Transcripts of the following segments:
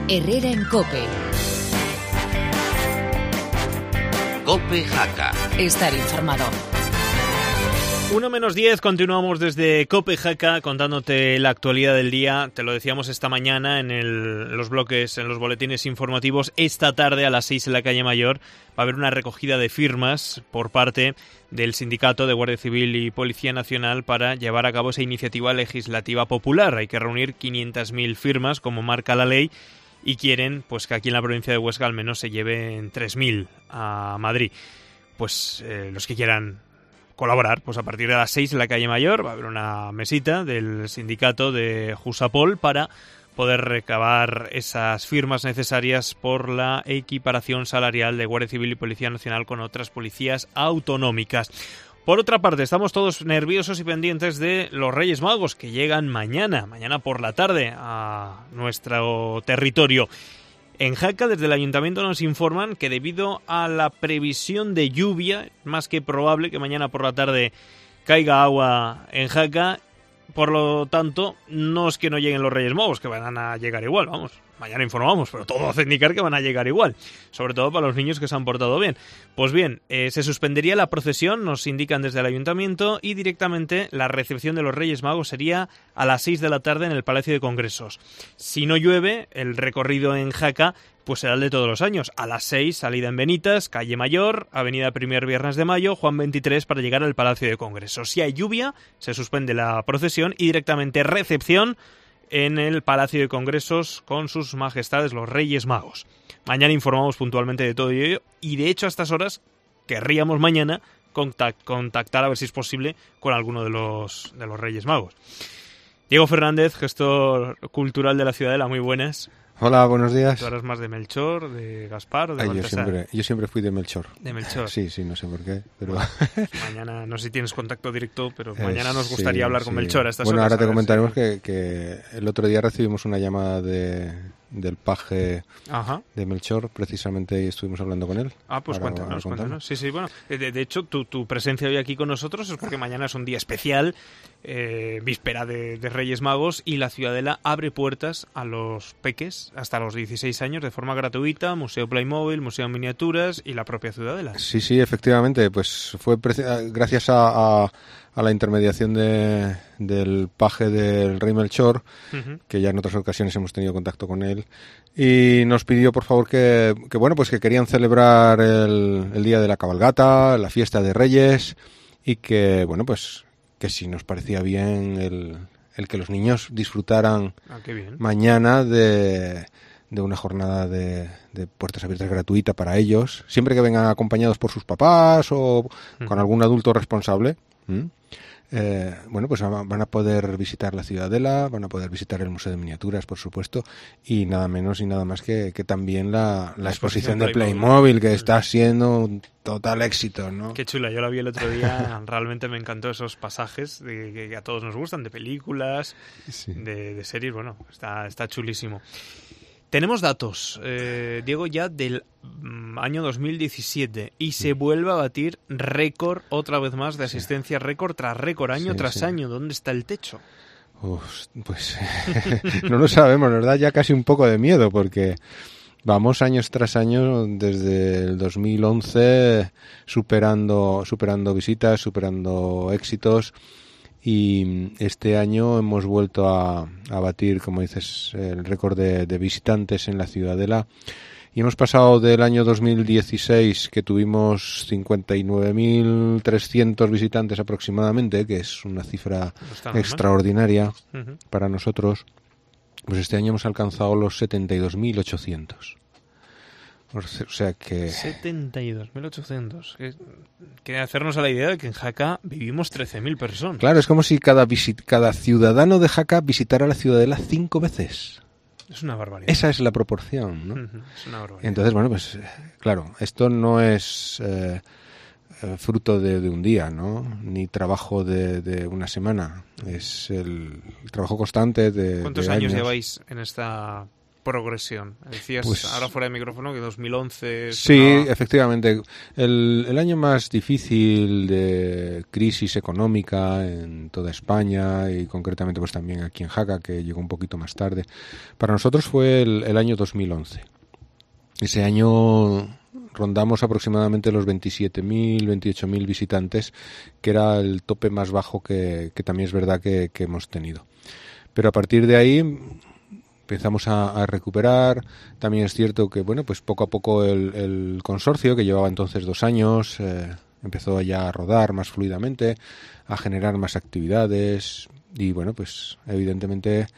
Herrera en COPE. COPE Jaca. Estar informado. 1:10, continuamos desde COPE Jaca contándote la actualidad del día. Te lo decíamos esta mañana en los bloques, en los boletines informativos. Esta tarde a las 6 en la calle Mayor va a haber una recogida de firmas por parte del Sindicato de Guardia Civil y Policía Nacional para llevar a cabo esa iniciativa legislativa popular. Hay que reunir 500.000 firmas, como marca la ley, y quieren pues que aquí en la provincia de Huesca al menos se lleven 3.000 a Madrid. Pues los que quieran colaborar, pues a partir de las 6 en la calle Mayor va a haber una mesita del sindicato de Jusapol para poder recabar esas firmas necesarias por la equiparación salarial de Guardia Civil y Policía Nacional con otras policías autonómicas. Por otra parte, estamos todos nerviosos y pendientes de los Reyes Magos que llegan mañana por la tarde a nuestro territorio. En Jaca, desde el Ayuntamiento nos informan que debido a la previsión de lluvia, más que probable que mañana por la tarde caiga agua en Jaca, por lo tanto, no es que no lleguen los Reyes Magos, que van a llegar igual, vamos. Mañana informamos, pero todo hace indicar que van a llegar igual, sobre todo para los niños que se han portado bien. Pues bien, se suspendería la procesión, nos indican desde el Ayuntamiento, y directamente la recepción de los Reyes Magos sería a las 6 de la tarde en el Palacio de Congresos. Si no llueve, el recorrido en Jaca pues será el de todos los años. A las 6, salida en Benitas, calle Mayor, avenida Primer Viernes de Mayo, Juan 23, para llegar al Palacio de Congresos. Si hay lluvia, se suspende la procesión y directamente recepción en el Palacio de Congresos con sus majestades los Reyes Magos. Mañana informamos puntualmente de todo ello y de hecho a estas horas querríamos mañana contactar a ver si es posible con alguno de los Reyes Magos. Diego Fernández, gestor cultural de la Ciudadela, muy buenas. Hola, buenos días. ¿Tú eres más de Melchor, de Gaspar o de Baltasar? Yo siempre fui de Melchor. ¿De Melchor? Sí, no sé por qué, pero... Bueno, mañana, no sé si tienes contacto directo, pero mañana nos gustaría hablar con Melchor a estas horas. Bueno, ahora te comentaremos que el otro día recibimos una llamada del paje de Melchor, precisamente, y estuvimos hablando con él. Ah, pues cuéntanos. Sí, bueno. De hecho, tu presencia hoy aquí con nosotros es porque mañana es un día especial, víspera de Reyes Magos, y la Ciudadela abre puertas a los peques hasta los 16 años de forma gratuita, Museo Playmobil, Museo Miniaturas y la propia Ciudadela. Sí, efectivamente, pues fue gracias a la intermediación del paje del Rey Melchor, que ya en otras ocasiones hemos tenido contacto con él, y nos pidió por favor que querían celebrar el día de la cabalgata, la fiesta de Reyes, y que que si nos parecía bien el que los niños disfrutaran mañana de una jornada de puertas abiertas gratuita para ellos, siempre que vengan acompañados por sus papás o con algún adulto responsable. Pues van a poder visitar la Ciudadela, van a poder visitar el Museo de Miniaturas, por supuesto, y nada menos y nada más que también la exposición de Playmobil, que está siendo un total éxito, ¿no? Qué chula, yo la vi el otro día, realmente me encantó esos pasajes que a todos nos gustan, de películas, de series, bueno, está chulísimo. Tenemos datos, Diego, ya del año 2017 y se vuelve a batir récord otra vez más de asistencia, récord tras récord, año tras año. ¿Dónde está el techo? Pues no lo sabemos, nos da ya casi un poco de miedo porque vamos años tras año desde el 2011 superando visitas, superando éxitos. Y este año hemos vuelto a batir, como dices, el récord de visitantes en la Ciudadela. Y hemos pasado del año 2016, que tuvimos 59.300 visitantes aproximadamente, que es una cifra extraordinaria para nosotros. Pues este año hemos alcanzado los 72.800. O sea que... 72.800. Quiere hacernos a la idea de que en Jaca vivimos 13.000 personas. Claro, es como si cada ciudadano de Jaca visitara la Ciudadela 5 veces. Es una barbaridad. Esa es la proporción, ¿no? Es una barbaridad. Entonces, pues claro, esto no es fruto de un día, ¿no? Ni trabajo de una semana. Es el trabajo constante de ¿Cuántos años lleváis en esta progresión? Decías Pues, ahora fuera de micrófono que 2011... Sí, efectivamente. El año más difícil de crisis económica en toda España y concretamente pues también aquí en Jaca, que llegó un poquito más tarde, para nosotros fue el año 2011. Ese año rondamos aproximadamente los 27.000, 28.000 visitantes, que era el tope más bajo que también es verdad que hemos tenido. Pero a partir de ahí empezamos a recuperar. También es cierto que, bueno, pues poco a poco el consorcio, que llevaba entonces 2 años, empezó ya a rodar más fluidamente, a generar más actividades y, bueno, pues evidentemente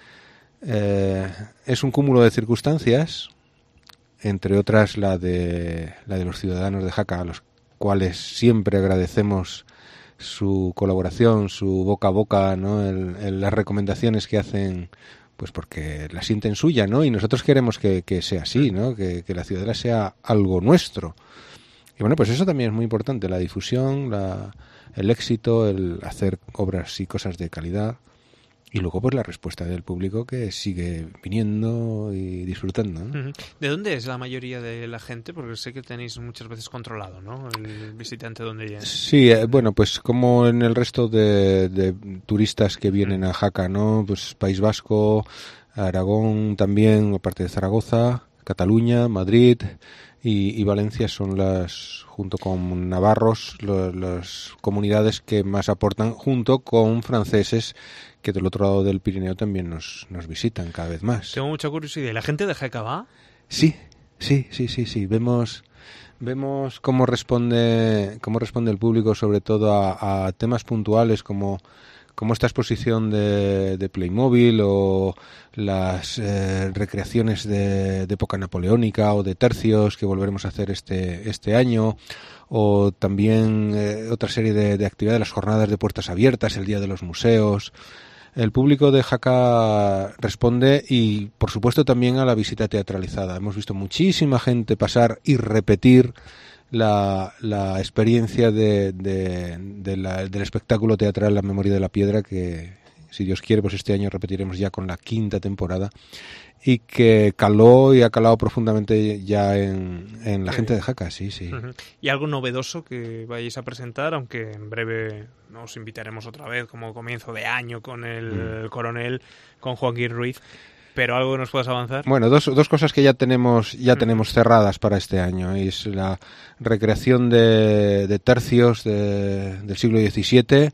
es un cúmulo de circunstancias, entre otras la de los ciudadanos de Jaca, a los cuales siempre agradecemos su colaboración, su boca a boca, ¿no? Las recomendaciones que hacen, pues porque la sienten suya, ¿no? Y nosotros queremos que sea así, ¿no? Que la Ciudadela sea algo nuestro. Y bueno, pues eso también es muy importante, la difusión, el éxito, el hacer obras y cosas de calidad. Y luego pues la respuesta del público, que sigue viniendo y disfrutando, ¿no? ¿De dónde es la mayoría de la gente? Porque sé que tenéis muchas veces controlado, ¿no? El visitante donde llega. Sí, bueno, pues como en el resto de turistas que vienen a Jaca, ¿no? Pues País Vasco, Aragón también, aparte de Zaragoza, Cataluña, Madrid y Valencia son junto con navarros, las comunidades que más aportan, junto con franceses que del otro lado del Pirineo también nos visitan cada vez más. Tengo mucha curiosidad. ¿La gente de Jaca va? Sí. Vemos cómo responde el público, sobre todo a temas puntuales como esta exposición de Playmobil o las recreaciones de época napoleónica o de tercios que volveremos a hacer este año, o también otra serie de actividades, las jornadas de puertas abiertas, el Día de los Museos. El público de Jaca responde y, por supuesto, también a la visita teatralizada. Hemos visto muchísima gente pasar y repetir la experiencia del espectáculo teatral La Memoria de la Piedra, que, si Dios quiere, pues este año repetiremos ya con la 5ª temporada, y que caló y ha calado profundamente ya en la gente de Jaca, sí. ¿Y algo novedoso que vayáis a presentar? Aunque en breve nos invitaremos otra vez, como comienzo de año, con el coronel, con Joaquín Ruiz. ¿Pero algo que nos puedas avanzar? Bueno, dos cosas que ya tenemos cerradas para este año. Es la recreación de tercios del siglo XVII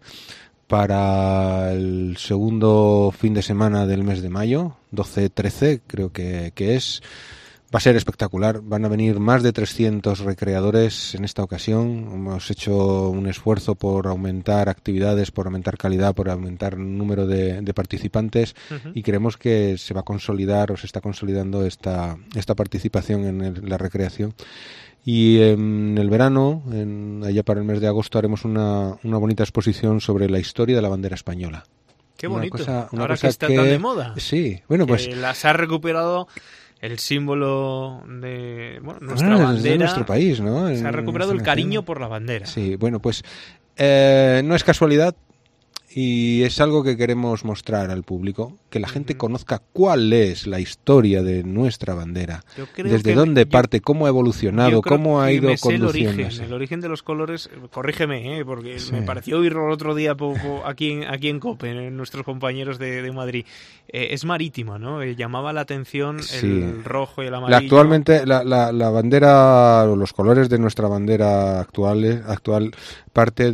para el segundo fin de semana del mes de mayo, 12-13 creo que es. Va a ser espectacular, van a venir más de 300 recreadores en esta ocasión. Hemos hecho un esfuerzo por aumentar actividades, por aumentar calidad, por aumentar el número de participantes, y creemos que se va a consolidar o se está consolidando esta participación en la recreación. Y en el verano, allá para el mes de agosto, haremos una bonita exposición sobre la historia de la bandera española. Qué bonito, ahora cosa que está tan de moda. Sí, bueno, pues las ha recuperado el símbolo de nuestra bandera. De nuestro país, ¿no? Se ha recuperado el cariño por la bandera. Sí, bueno, pues no es casualidad. Y es algo que queremos mostrar al público, que la gente conozca cuál es la historia de nuestra bandera, desde dónde parte, cómo ha evolucionado, cómo ha ido conduciéndose. El origen de los colores, corrígeme, porque me pareció oírlo el otro día aquí en COPE, en nuestros compañeros de Madrid. Es marítima, ¿no? Llamaba la atención el rojo y el amarillo. Actualmente la bandera, los colores de nuestra bandera actual parte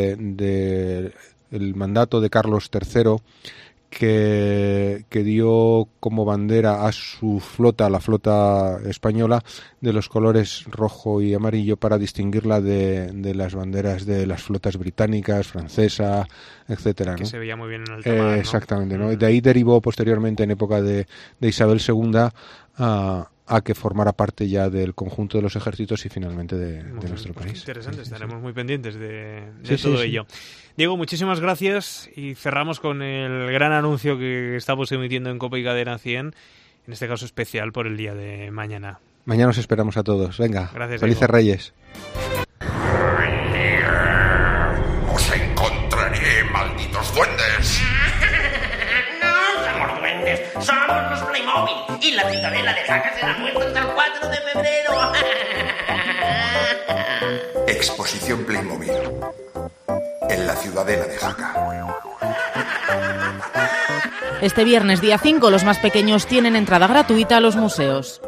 de el mandato de Carlos III, que dio como bandera a su flota, la flota española, de los colores rojo y amarillo, para distinguirla de las banderas de las flotas británicas, francesa, etcétera, ¿no? Que se veía muy bien en alta mar, ¿no? Exactamente, ¿no? De ahí derivó posteriormente, en época de Isabel II, a que formara parte ya del conjunto de los ejércitos y finalmente de nuestro país. Interesante, estaremos muy pendientes de todo ello. Diego, muchísimas gracias, y cerramos con el gran anuncio que estamos emitiendo en COPE y Cadena 100, en este caso especial por el día de mañana. Mañana os esperamos a todos. Venga, gracias, felices Diego. Reyes. ¡Os encontraré, malditos duendes! No somos duendes, somos los Playmobil. Playmobil. Y la Ciudadela de Jaca será nuestra hasta el 4 de febrero. Exposición Playmobil en la Ciudadela de Jaca. Este viernes día 5 los más pequeños tienen entrada gratuita a los museos.